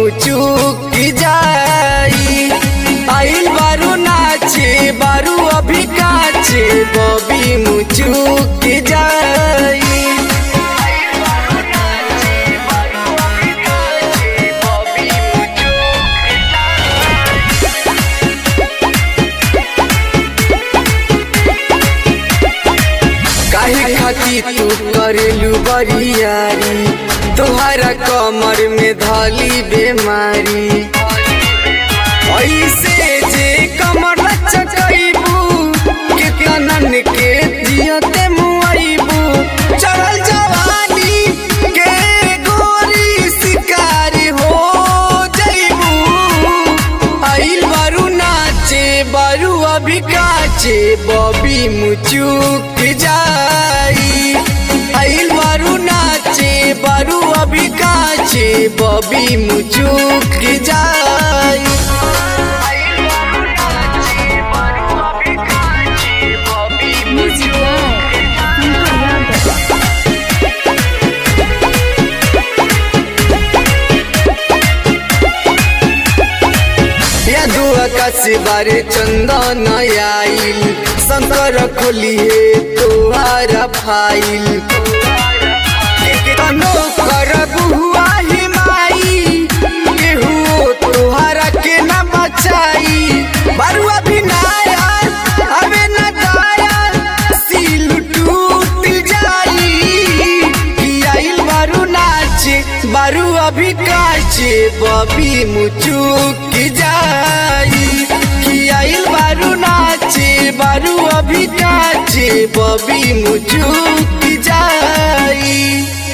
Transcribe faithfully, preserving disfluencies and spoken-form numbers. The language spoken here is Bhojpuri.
मुचुक जाई। आइल बारू नाचे बारू अभी काचे बॉबी मुचुक जाई। काहे खाती तू करेलू बरियारी तोहरा कमर में धली बेमारी। ऐसे जे कमर चकैबू के कनन के दियते मुआइबू। चढ़ल जवानी के गोरी शिकारी हो जइबू। आइल बारू नाचे बारू अभी काचे बॉबी मुचुक जाई। आइल बारू नाचे बारू अभी काचे बॉबी मुचुक जाई। आकाश बारे चंदन आइल शंकर खोली है तोहारा फाइल। करबुआ ही माई केहू तोहारा के न बचाई। बरुआ भी नाया अबे न दाया सील टूट जाई। आइल बारू नाचे बारू अभी काचे बॉबी मुचुक जाई। आइल बारू नाचे बारू अभी काचे बॉबी मुचुक जाई।